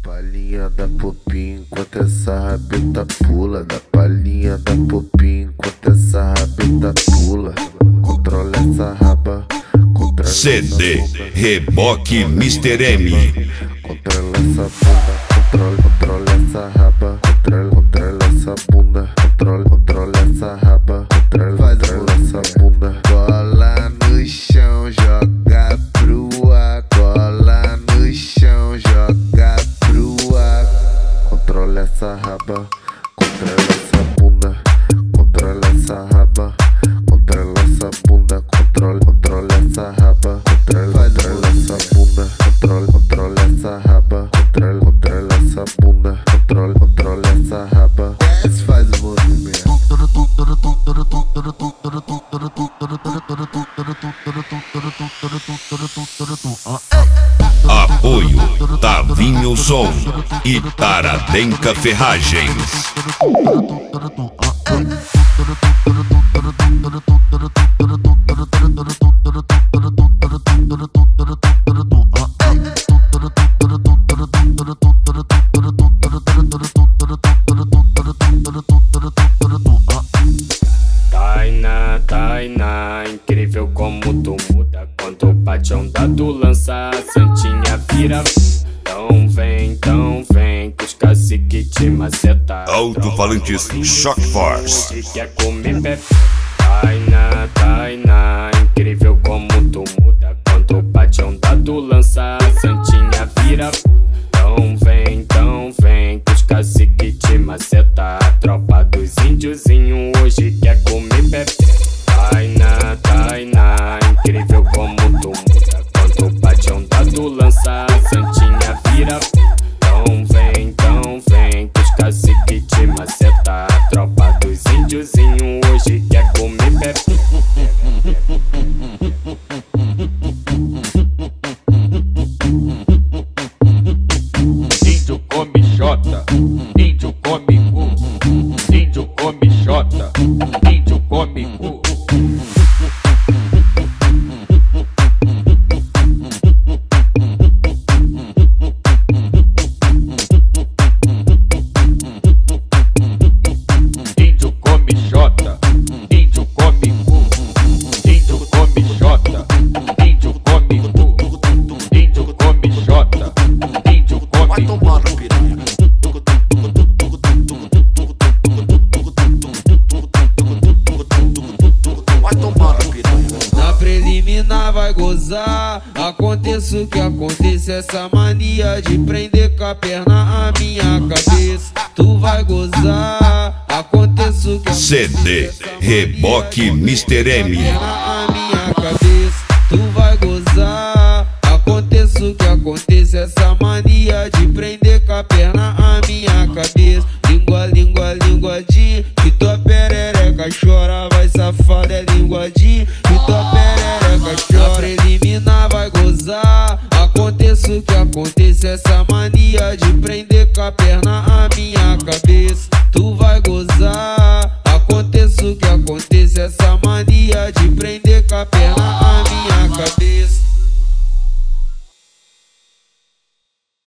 Palhinha da popinha enquanto essa rabeta pula. Da palhinha da popinha enquanto essa rabeta pula. Controla essa raba, controla CD essa bunda. Reboque Mr. M. Controla essa bunda, controla essa raba, controla essa bunda, controla essa raba, controla essa bunda. Cola no chão, joga pro ar. Cola no chão, joga pro ar. Controla essa raba, controla essa bunda, controla essa raba, controla essa bunda, controla essa raba, controla essa bunda, controla essa raba, controla essa bunda, controla essa raba. Desce, faz o movimento. Apoio Tavinho Som e Taradenca Ferragens. Tainá, incrível como tu muda. Quando bate a onda do lança, a santinha vira. Então vem, que os cacique te maceta. Alto-falantes Shock Force. Hoje quer comer pé. Tainá, incrível como tu muda. Quando bate a onda do lança, a santinha vira. Então vem, que os cacique te maceta. A tropa dos índiozinho hoje quer comer pé. Tainá, incrível como tu muda. Quando bate a onda do lança, a santinha vira. Então vem, que os cacique te maceta. A tropa dos índiozinho hoje quer comer pé. Índio come xota, índio come cu. Índio come xota, índio come cu. Índio come xota, índio come cu. Índio come xota, índio come cu. Índio come xota, índio come Vai tomar no piranha. Vai tomar no piranha. Na preliminar vai gozar. Aconteça o que aconteça, essa mania de prender com a perna a minha cabeça. Tu vai gozar. Aconteça o que aconteça, CD Reboque Mr. M. a minha cabeça. Tu vai gozar. Aconteça o que aconteça, essa mania de prender com a perna a minha cabeça. Linguadinha, que tua perereca chora. Vai safada, é linguadinha, que tua perereca chora. Na preliminar vai gozar. Aconteça o que aconteça, essa mania de prender com a perna a minha cabeça.